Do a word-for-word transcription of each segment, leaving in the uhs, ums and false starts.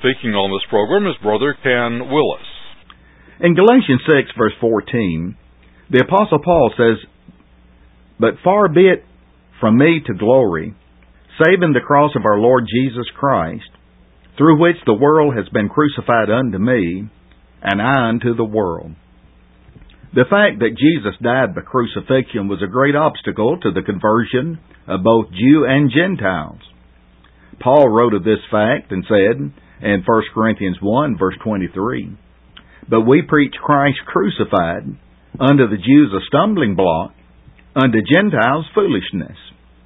speaking on this program is Brother Ken Willis. In Galatians six, verse fourteen, the Apostle Paul says, "But far be it from me to glory, save in the cross of our Lord Jesus Christ, through which the world has been crucified unto me, and I unto the world." The fact that Jesus died by crucifixion was a great obstacle to the conversion of both Jew and Gentiles. Paul wrote of this fact and said in First Corinthians one, verse twenty-three, "But we preach Christ crucified, unto the Jews a stumbling block, unto Gentiles foolishness."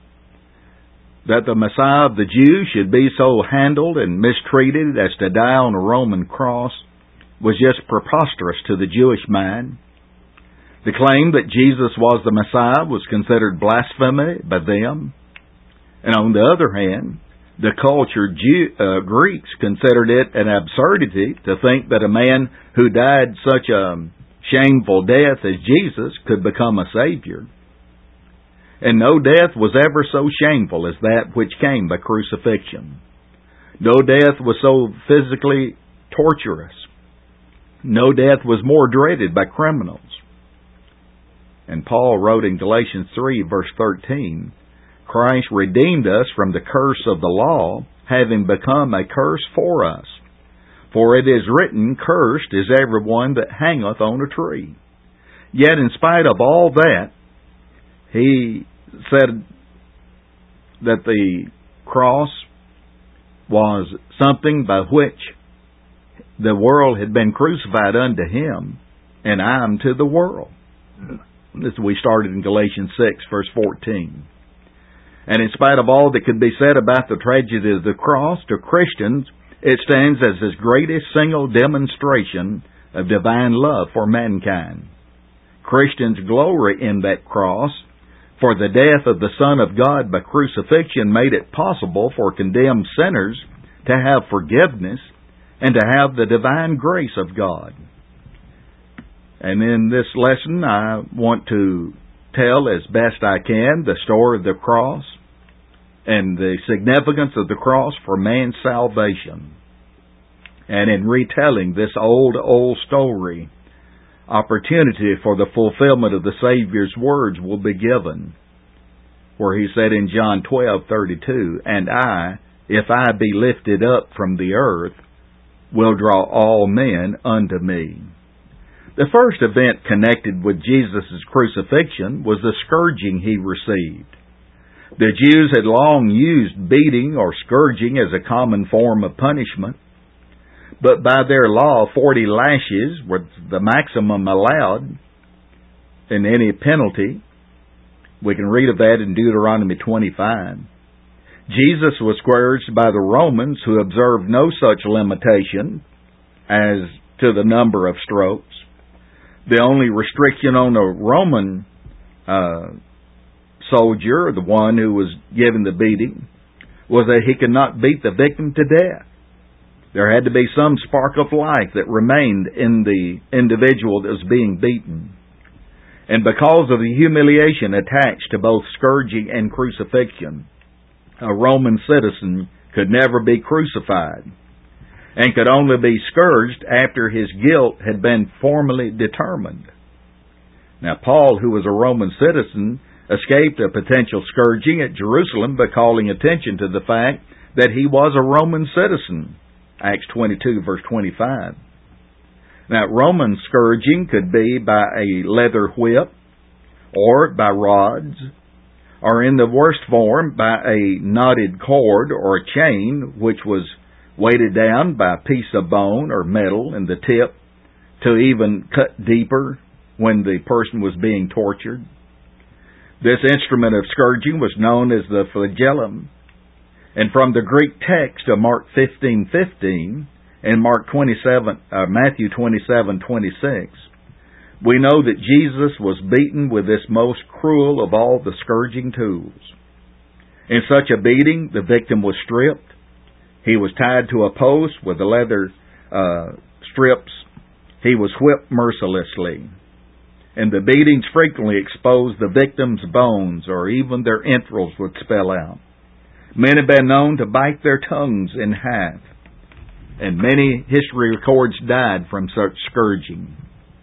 That the Messiah of the Jews should be so handled and mistreated as to die on a Roman cross was just preposterous to the Jewish mind. The claim that Jesus was the Messiah was considered blasphemy by them. And on the other hand, the cultured Jew, uh, Greeks considered it an absurdity to think that a man who died such a shameful death as Jesus could become a Savior. And no death was ever so shameful as that which came by crucifixion. No death was so physically torturous. No death was more dreaded by criminals. And Paul wrote in Galatians three, verse thirteen, "Christ redeemed us from the curse of the law, having become a curse for us. For it is written, Cursed is every one that hangeth on a tree." Yet in spite of all that, he said that the cross was something by which the world had been crucified unto him, and I am to the world. This we started in Galatians six, verse fourteen. And in spite of all that could be said about the tragedy of the cross, to Christians, it stands as his greatest single demonstration of divine love for mankind. Christians glory in that cross, for the death of the Son of God by crucifixion made it possible for condemned sinners to have forgiveness and to have the divine grace of God. And in this lesson, I want to tell as best I can the story of the cross and the significance of the cross for man's salvation. And in retelling this old, old story, opportunity for the fulfillment of the Savior's words will be given, where he said in John twelve thirty-two, "And I, if I be lifted up from the earth, will draw all men unto me." The first event connected with Jesus' crucifixion was the scourging he received. The Jews had long used beating or scourging as a common form of punishment, but by their law, forty lashes was the maximum allowed in any penalty. We can read of that in Deuteronomy twenty-five. Jesus was scourged by the Romans, who observed no such limitation as to the number of strokes. The only restriction on a Roman uh, soldier, the one who was given the beating, was that he could not beat the victim to death. There had to be some spark of life that remained in the individual that was being beaten. And because of the humiliation attached to both scourging and crucifixion, a Roman citizen could never be crucified and could only be scourged after his guilt had been formally determined. Now, Paul, who was a Roman citizen, escaped a potential scourging at Jerusalem by calling attention to the fact that he was a Roman citizen. Acts twenty-two, verse twenty-five. Now, Roman scourging could be by a leather whip, or by rods, or in the worst form, by a knotted cord or a chain, which was weighted down by a piece of bone or metal in the tip to even cut deeper when the person was being tortured. This instrument of scourging was known as the flagellum. And from the Greek text of Mark fifteen fifteen and Mark twenty-seven, uh, Matthew twenty-seven twenty-six, we know that Jesus was beaten with this most cruel of all the scourging tools. In such a beating, the victim was stripped. He was tied to a post with the leather uh, strips. He was whipped mercilessly. And the beatings frequently exposed the victim's bones, or even their entrails would spill out. Men have been known to bite their tongues in half. and many history records died from such scourging.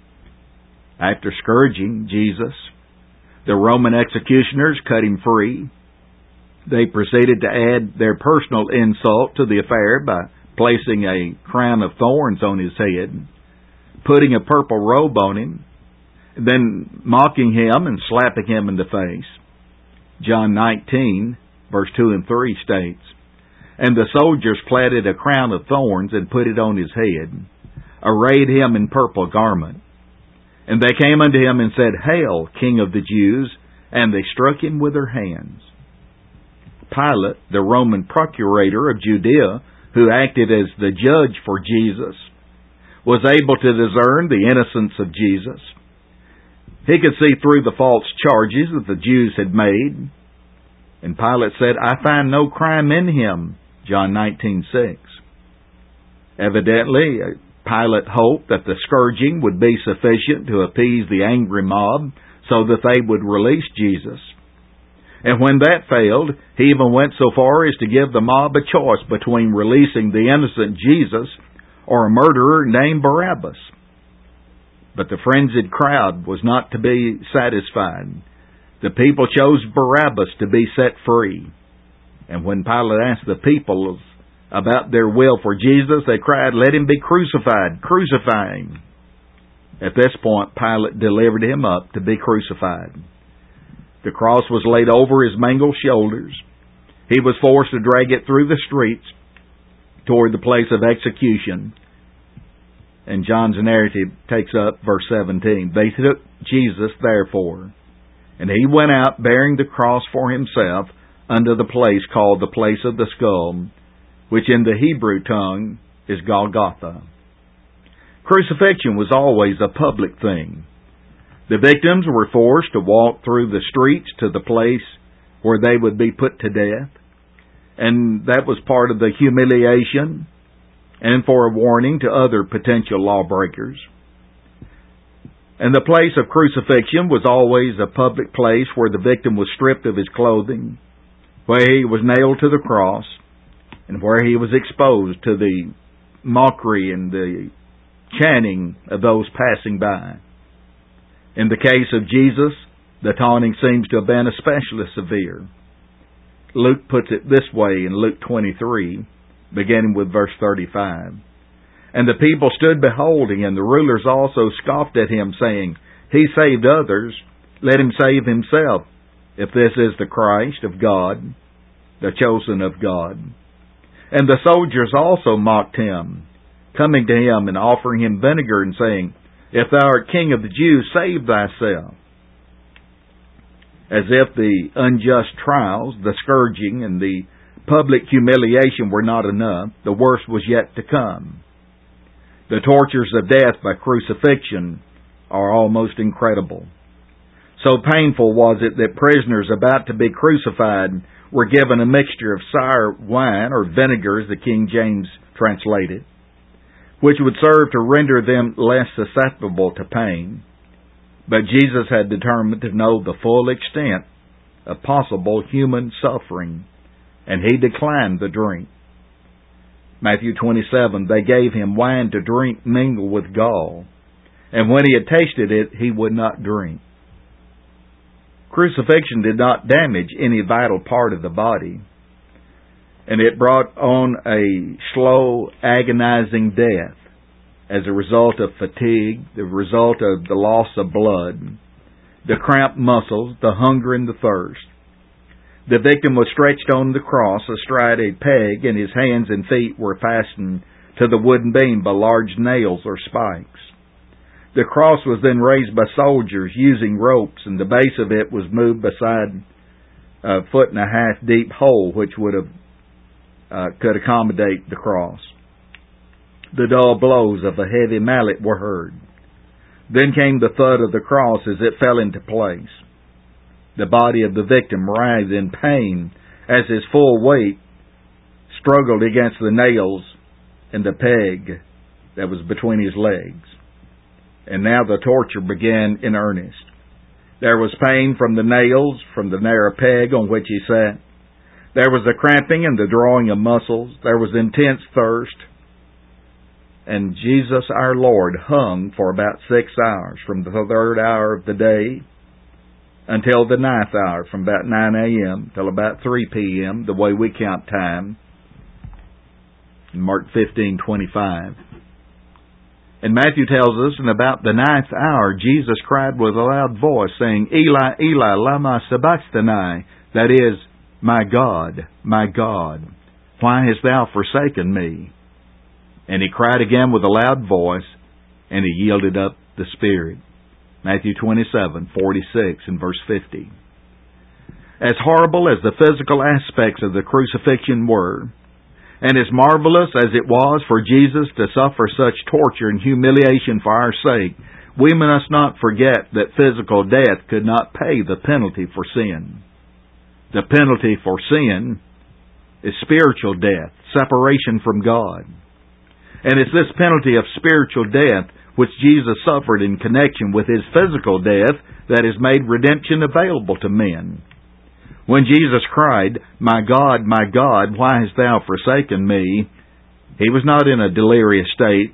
After scourging Jesus, the Roman executioners cut him free. They proceeded to add their personal insult to the affair by placing a crown of thorns on his head, putting a purple robe on him, then mocking him and slapping him in the face. John nineteen, verse two and three states, "And the soldiers platted a crown of thorns and put it on his head, arrayed him in purple garment. And they came unto him and said, Hail, King of the Jews! And they struck him with their hands." Pilate, the Roman procurator of Judea, who acted as the judge for Jesus, was able to discern the innocence of Jesus. He could see through the false charges that the Jews had made. And Pilate said, "I find no crime in him," John nineteen six. Evidently, Pilate hoped that the scourging would be sufficient to appease the angry mob so that they would release Jesus. And when that failed, he even went so far as to give the mob a choice between releasing the innocent Jesus or a murderer named Barabbas. But the frenzied crowd was not to be satisfied. The people chose Barabbas to be set free. And when Pilate asked the people about their will for Jesus, they cried, "Let him be crucified! Crucify him!" At this point, Pilate delivered him up to be crucified. The cross was laid over his mangled shoulders. He was forced to drag it through the streets toward the place of execution. And John's narrative takes up verse seventeen. "They took Jesus, therefore, and he went out bearing the cross for himself unto the place called the place of the skull, which in the Hebrew tongue is Golgotha." Crucifixion was always a public thing. The victims were forced to walk through the streets to the place where they would be put to death, and that was part of the humiliation and for a warning to other potential lawbreakers. And the place of crucifixion was always a public place where the victim was stripped of his clothing, where he was nailed to the cross, and where he was exposed to the mockery and the chanting of those passing by. In the case of Jesus, the taunting seems to have been especially severe. Luke puts it this way in Luke twenty-three, beginning with verse thirty-five. "And the people stood beholding, and the rulers also scoffed at him, saying, He saved others, let him save himself, if this is the Christ of God, the chosen of God. And the soldiers also mocked him, coming to him and offering him vinegar and saying, If thou art King of the Jews, save thyself." As if the unjust trials, the scourging, and the public humiliation were not enough, the worst was yet to come. The tortures of death by crucifixion are almost incredible. So painful was it that prisoners about to be crucified were given a mixture of sour wine, or vinegar as the King James translated, which would serve to render them less susceptible to pain. But Jesus had determined to know the full extent of possible human suffering, and he declined the drink. Matthew twenty-seven, "They gave him wine to drink mingled with gall, and when he had tasted it, he would not drink." Crucifixion did not damage any vital part of the body, and it brought on a slow, agonizing death as a result of fatigue, the result of the loss of blood, the cramped muscles, the hunger and the thirst. The victim was stretched on the cross astride a peg, and his hands and feet were fastened to the wooden beam by large nails or spikes. The cross was then raised by soldiers using ropes, and the base of it was moved beside a foot and a half deep hole which would have uh, could accommodate the cross. The dull blows of a heavy mallet were heard. Then came the thud of the cross as it fell into place. The body of the victim writhed in pain as his full weight struggled against the nails and the peg that was between his legs. And now the torture began in earnest. There was pain from the nails, from the narrow peg on which he sat. There was the cramping and the drawing of muscles. There was intense thirst. and Jesus our Lord hung for about six hours, from the third hour of the day until the ninth hour, from about nine a.m. till about three p.m., the way we count time. Mark fifteen twenty-five. And Matthew tells us, in about the ninth hour, Jesus cried with a loud voice, saying, Eli, Eli, lama sabachthani, that is, My God, my God, why hast thou forsaken me? And he cried again with a loud voice, and he yielded up the spirit. Matthew twenty-seven, forty-six, and verse fifty. As horrible as the physical aspects of the crucifixion were, and as marvelous as it was for Jesus to suffer such torture and humiliation for our sake, we must not forget that physical death could not pay the penalty for sin. The penalty for sin is spiritual death, separation from God. And it's this penalty of spiritual death which Jesus suffered in connection with his physical death that has made redemption available to men. When Jesus cried, My God, my God, why hast thou forsaken me? He was not in a delirious state.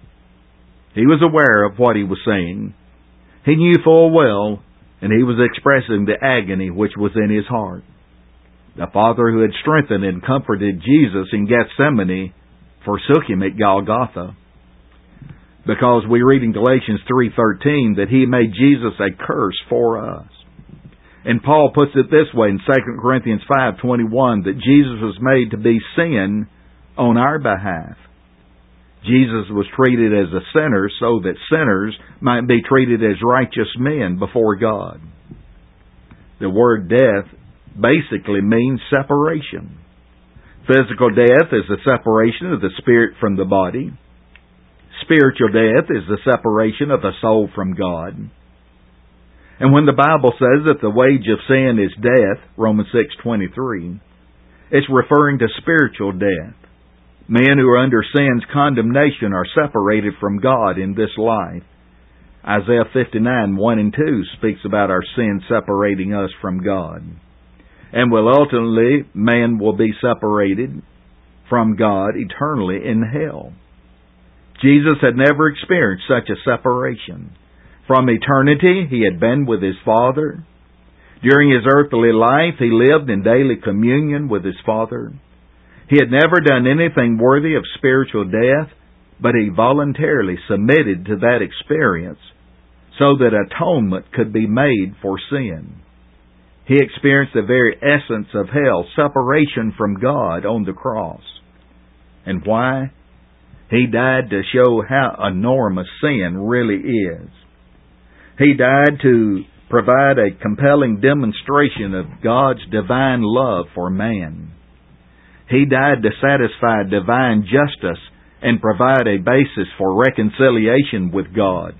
He was aware of what he was saying. He knew full well, and he was expressing the agony which was in his heart. The Father who had strengthened and comforted Jesus in Gethsemane forsook him at Golgotha, because we read in Galatians three thirteen that he made Jesus a curse for us. And Paul puts it this way in Second Corinthians five twenty-one, that Jesus was made to be sin on our behalf. Jesus was treated as a sinner so that sinners might be treated as righteous men before God. The word death basically means separation. Physical death is the separation of the spirit from the body. Spiritual death is the separation of the soul from God. And when the Bible says that the wage of sin is death, Romans six twenty-three, it's referring to spiritual death. Men who are under sin's condemnation are separated from God in this life. Isaiah fifty-nine, one and two speaks about our sin separating us from God. And will ultimately, man will be separated from God eternally in hell. Jesus had never experienced such a separation. From eternity, he had been with his Father. During his earthly life, he lived in daily communion with his Father. He had never done anything worthy of spiritual death, but he voluntarily submitted to that experience so that atonement could be made for sin. He experienced the very essence of hell, separation from God on the cross. And why? He died to show how enormous sin really is. He died to provide a compelling demonstration of God's divine love for man. He died to satisfy divine justice and provide a basis for reconciliation with God,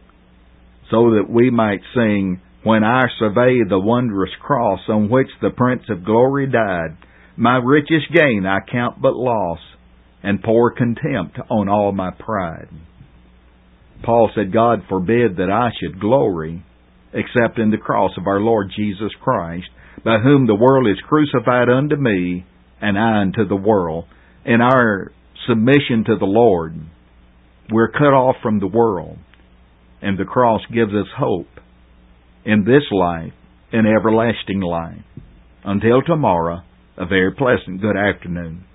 so that we might sing, When I survey the wondrous cross on which the Prince of Glory died, my richest gain I count but loss, and pour contempt on all my pride. Paul said, God forbid that I should glory, except in the cross of our Lord Jesus Christ, by whom the world is crucified unto me, and I unto the world. In our submission to the Lord, we're cut off from the world, and the cross gives us hope in this life and everlasting life. Until tomorrow, a very pleasant good afternoon.